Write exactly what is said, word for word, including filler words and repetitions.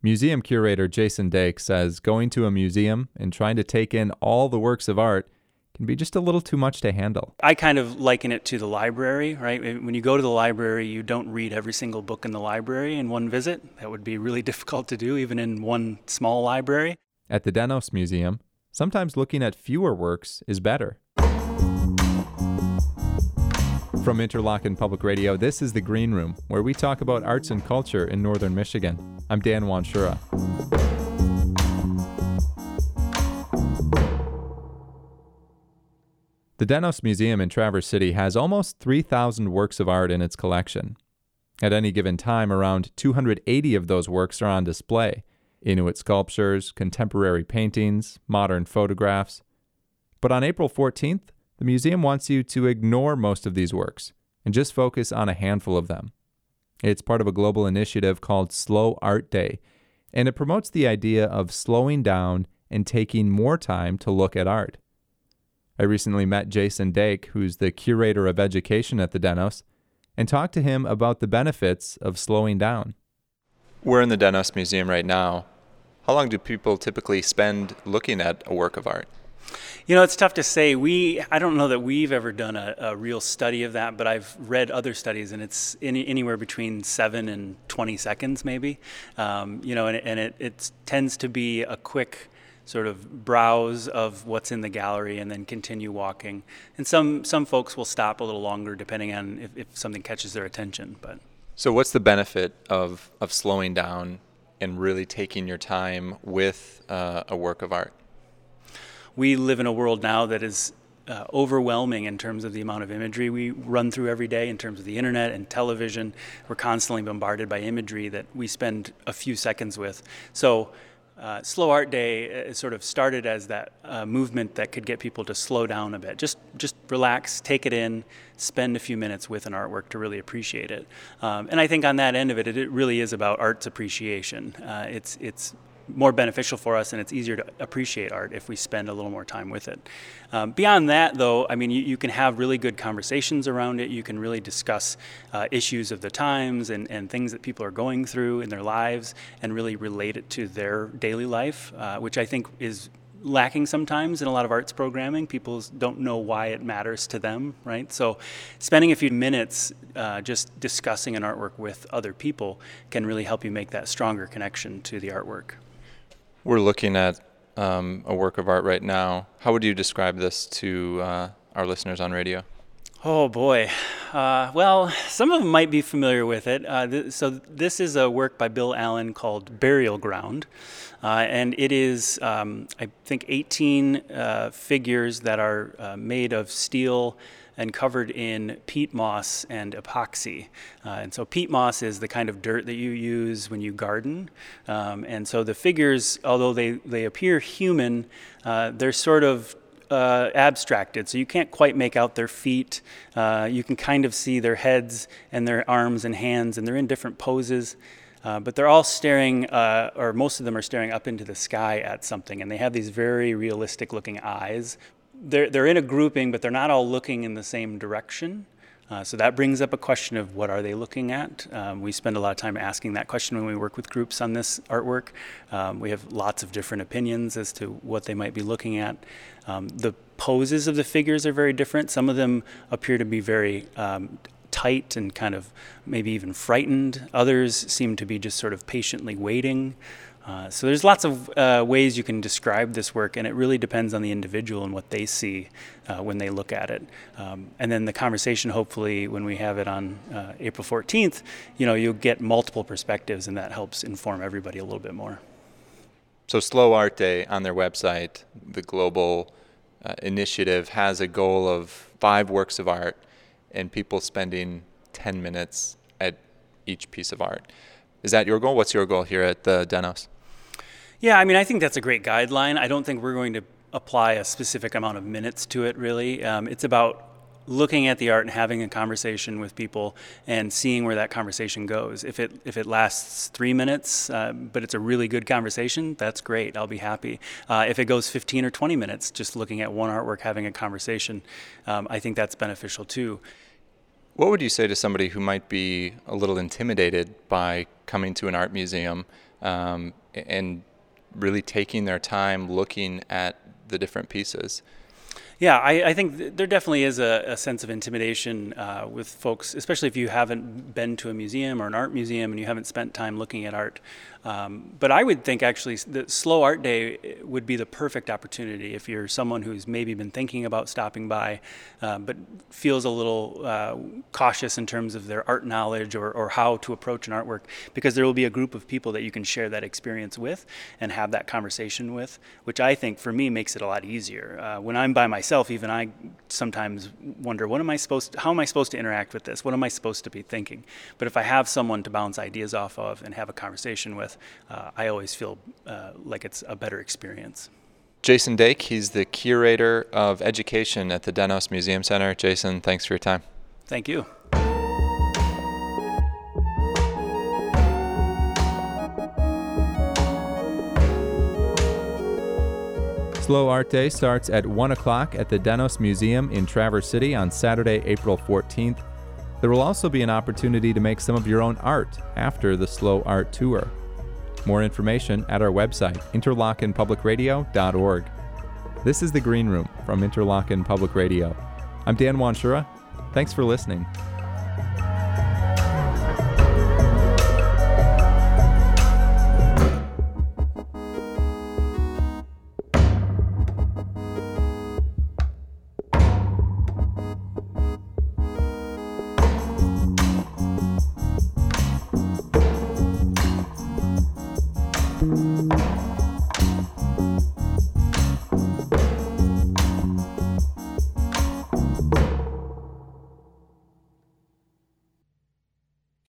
Museum curator Jason Dake says going to a museum and trying to take in all the works of art can be just a little too much to handle. I kind of liken it to the library, right? When you go to the library, you don't read every single book in the library in one visit. That would be really difficult to do, even in one small library. At the Denos Museum, sometimes looking at fewer works is better. From Interlochen Public Radio, this is The Green Room, where we talk about arts and culture in northern Michigan. I'm Dan Wanshura. The Denos Museum in Traverse City has almost three thousand works of art in its collection. At any given time, around two hundred eighty of those works are on display: Inuit sculptures, contemporary paintings, modern photographs. But on April fourteenth, the museum wants you to ignore most of these works and just focus on a handful of them. It's part of a global initiative called Slow Art Day, and it promotes the idea of slowing down and taking more time to look at art. I recently met Jason Dake, who's the curator of education at the Denos, and talked to him about the benefits of slowing down. We're in the Denos Museum right now. How long do people typically spend looking at a work of art? You know, it's tough to say. We, I don't know that we've ever done a, a real study of that, but I've read other studies, and it's any, anywhere between seven and twenty seconds, maybe. Um, you know, and, and it, it tends to be a quick sort of browse of what's in the gallery and then continue walking. And some some folks will stop a little longer depending on if, if something catches their attention. But so what's the benefit of, of slowing down and really taking your time with uh, a work of art? We live in a world now that is uh, overwhelming in terms of the amount of imagery we run through every day, in terms of the internet and television. We're constantly bombarded by imagery that we spend a few seconds with. So uh, Slow Art Day uh, sort of started as that uh, movement that could get people to slow down a bit. Just just relax, take it in, spend a few minutes with an artwork to really appreciate it. Um, and I think on that end of it, it, it really is about art's appreciation. Uh, it's it's more beneficial for us, and it's easier to appreciate art if we spend a little more time with it. Um, beyond that, though, I mean, you, you can have really good conversations around it. You can really discuss uh, issues of the times and, and things that people are going through in their lives and really relate it to their daily life, uh, which I think is lacking sometimes in a lot of arts programming. People don't know why it matters to them, right? So spending a few minutes uh, just discussing an artwork with other people can really help you make that stronger connection to the artwork. We're looking at um, a work of art right now. How would you describe this to uh, our listeners on radio? Oh boy. Uh, well, some of them might be familiar with it. Uh, th- so this is a work by Bill Allen called Burial Ground. Uh, and it is, um, I think, eighteen uh, figures that are uh, made of steel and covered in peat moss and epoxy. Uh, and so peat moss is the kind of dirt that you use when you garden. Um, and so the figures, although they, they appear human, uh, they're sort of uh, abstracted. So you can't quite make out their feet. Uh, you can kind of see their heads and their arms and hands, and they're in different poses. Uh, but they're all staring, uh, or most of them are staring up into the sky at something, and they have these very realistic-looking eyes. They're, they're in a grouping, but they're not all looking in the same direction. Uh, so that brings up a question of what are they looking at? Um, we spend a lot of time asking that question when we work with groups on this artwork. Um, we have lots of different opinions as to what they might be looking at. Um, the poses of the figures are very different. Some of them appear to be very um, tight and kind of maybe even frightened. Others seem to be just sort of patiently waiting. Uh, so there's lots of uh, ways you can describe this work, and it really depends on the individual and what they see uh, when they look at it. Um, and then the conversation, hopefully, when we have it on uh, April fourteenth, you know, you'll get multiple perspectives, and that helps inform everybody a little bit more. So Slow Art Day on their website, the global uh, initiative, has a goal of five works of art and people spending ten minutes at each piece of art. Is that your goal? What's your goal here at the Denos? Yeah, I mean, I think that's a great guideline. I don't think we're going to apply a specific amount of minutes to it, really. Um, it's about looking at the art and having a conversation with people and seeing where that conversation goes. If it if it lasts three minutes, uh, but it's a really good conversation, that's great. I'll be happy. Uh, if it goes fifteen or twenty minutes, just looking at one artwork, having a conversation, um, I think that's beneficial too. What would you say to somebody who might be a little intimidated by coming to an art museum um, and really taking their time looking at the different pieces. Yeah, I, I think th- there definitely is a, a sense of intimidation uh, with folks, especially if you haven't been to a museum or an art museum and you haven't spent time looking at art. Um, but I would think actually that Slow Art Day would be the perfect opportunity if you're someone who's maybe been thinking about stopping by, uh, but feels a little uh, cautious in terms of their art knowledge or, or how to approach an artwork, because there will be a group of people that you can share that experience with and have that conversation with, which I think for me makes it a lot easier. Uh, when I'm by myself, even I sometimes wonder, what am I supposed to, how am I supposed to interact with this? What am I supposed to be thinking? But if I have someone to bounce ideas off of and have a conversation with, Uh, I always feel uh, like it's a better experience. Jason Dake, he's the curator of education at the Denos Museum Center. Jason, thanks for your time. Thank you. Slow Art Day starts at one o'clock at the Denos Museum in Traverse City on Saturday, April fourteenth. There will also be an opportunity to make some of your own art after the Slow Art Tour. More information at our website, interlochen public radio dot org. This is The Green Room from Interlochen Public Radio. I'm Dan Wanshura. Thanks for listening.